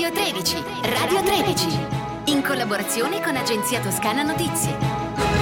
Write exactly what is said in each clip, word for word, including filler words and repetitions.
Radio tredici, Radio tredici, in collaborazione con Agenzia Toscana Notizie.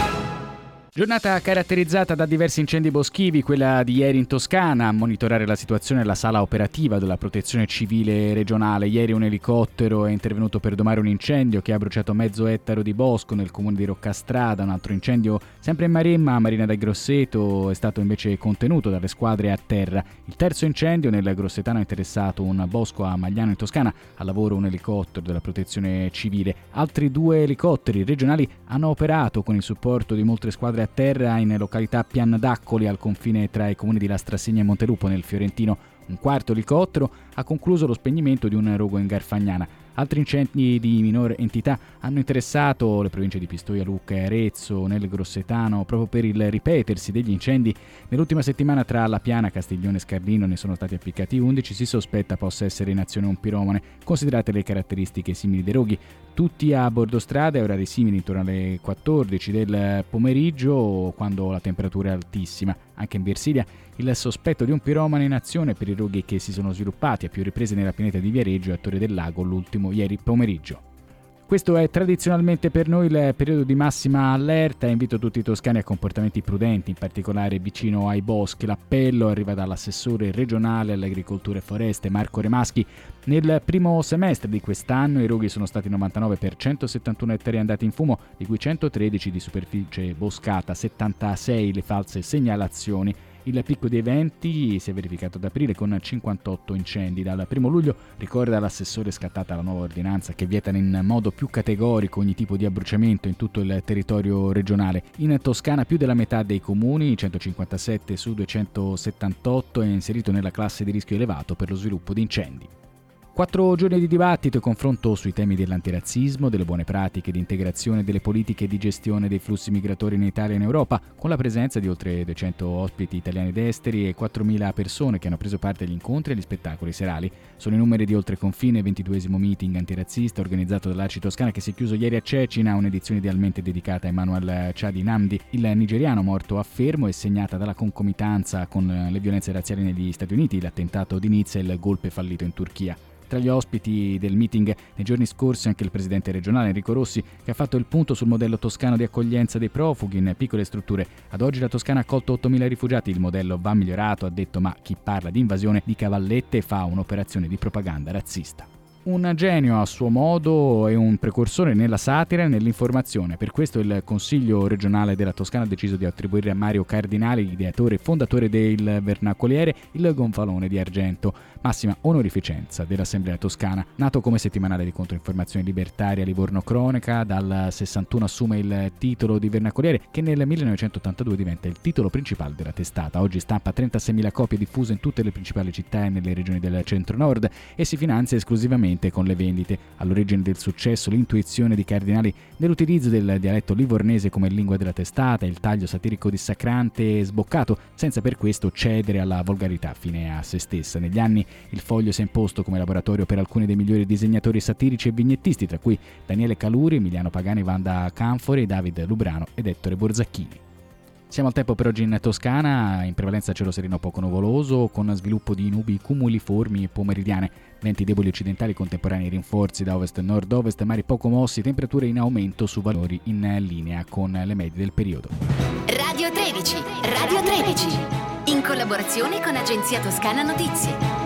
Giornata caratterizzata da diversi incendi boschivi, quella di ieri in Toscana. A monitorare la situazione la sala operativa della Protezione Civile regionale. Ieri un elicottero è intervenuto per domare un incendio che ha bruciato mezzo ettaro di bosco nel comune di Roccastrada. Un altro incendio sempre in Maremma, Marina del Grosseto, è stato invece contenuto dalle squadre a terra. Il terzo incendio nel Grossetano ha interessato un bosco a Magliano in Toscana. Al lavoro un elicottero della Protezione Civile. Altri due elicotteri regionali hanno operato con il supporto di molte squadre a terra in località Pian d'Accoli, al confine tra i comuni di Lastrasegna e Montelupo nel Fiorentino. Un quarto elicottero ha concluso lo spegnimento di un rogo in Garfagnana. Altri incendi di minore entità hanno interessato le province di Pistoia, Lucca e Arezzo nel Grossetano. Proprio per il ripetersi degli incendi nell'ultima settimana tra La Piana, Castiglione e Scarlino ne sono stati appiccati undici. Si sospetta possa essere in azione un piromane, considerate le caratteristiche simili dei roghi. Tutti a bordo strada, orari simili, intorno alle quattordici del pomeriggio, quando la temperatura è altissima. Anche in Versilia il sospetto di un piromane in azione per i roghi che si sono sviluppati a più riprese nella pineta di Viareggio e a Torre del Lago, l'ultimo ieri pomeriggio. Questo è tradizionalmente per noi il periodo di massima allerta e invito tutti i toscani a comportamenti prudenti, in particolare vicino ai boschi. L'appello arriva dall'assessore regionale all'agricoltura e foreste Marco Remaschi. Nel primo semestre di quest'anno i roghi sono stati novantanove per centosettantuno ettari andati in fumo, di cui centotredici di superficie boscata, settantasei le false segnalazioni. Il picco di eventi si è verificato ad aprile con cinquantotto incendi. Dal primo luglio, ricorda l'assessore, è scattata la nuova ordinanza che vieta in modo più categorico ogni tipo di abbruciamento in tutto il territorio regionale. In Toscana più della metà dei comuni, centocinquantasette su duecentosettantotto, è inserito nella classe di rischio elevato per lo sviluppo di incendi. Quattro giorni di dibattito e confronto sui temi dell'antirazzismo, delle buone pratiche di integrazione, delle politiche di gestione dei flussi migratori in Italia e in Europa, con la presenza di oltre duecento ospiti italiani ed esteri e quattromila persone che hanno preso parte agli incontri e agli spettacoli serali. Sono i numeri di Oltreconfine, ventiduesimo meeting antirazzista organizzato dall'A C I Toscana, che si è chiuso ieri a Cecina, un'edizione idealmente dedicata a Emmanuel Chadi Namdi, il nigeriano morto a Fermo, e segnata dalla concomitanza con le violenze razziali negli Stati Uniti, l'attentato di Nizza e il golpe fallito in Turchia. Tra gli ospiti del meeting nei giorni scorsi anche il presidente regionale Enrico Rossi, che ha fatto il punto sul modello toscano di accoglienza dei profughi in piccole strutture. Ad oggi la Toscana ha accolto ottomila rifugiati, il modello va migliorato, ha detto, ma chi parla di invasione di cavallette fa un'operazione di propaganda razzista. Un genio a suo modo e un precursore nella satira e nell'informazione. Per questo il Consiglio regionale della Toscana ha deciso di attribuire a Mario Cardinali, ideatore e fondatore del Vernacoliere, il Gonfalone di Argento, massima onorificenza dell'Assemblea toscana. Nato come settimanale di controinformazione libertaria Livorno Cronaca, dal sessantuno assume il titolo di Vernacoliere, che nel millenovecentottantadue diventa il titolo principale della testata. Oggi stampa trentaseimila copie diffuse in tutte le principali città e nelle regioni del centro-nord e si finanzia esclusivamente con le vendite. All'origine del successo l'intuizione di Cardinali nell'utilizzo del dialetto livornese come lingua della testata, il taglio satirico dissacrante e sboccato, senza per questo cedere alla volgarità fine a se stessa. Negli anni il Foglio si è imposto come laboratorio per alcuni dei migliori disegnatori satirici e vignettisti, tra cui Daniele Caluri, Emiliano Pagani, Wanda Canfori, David Lubrano ed Ettore Borzacchini. Siamo al tempo per oggi in Toscana, in prevalenza cielo sereno poco nuvoloso, con sviluppo di nubi cumuliformi e pomeridiane, venti deboli occidentali, contemporanei rinforzi da ovest e nord-ovest, mari poco mossi, temperature in aumento su valori in linea con le medie del periodo. Radio tredici, Radio tredici, in collaborazione con Agenzia Toscana Notizie.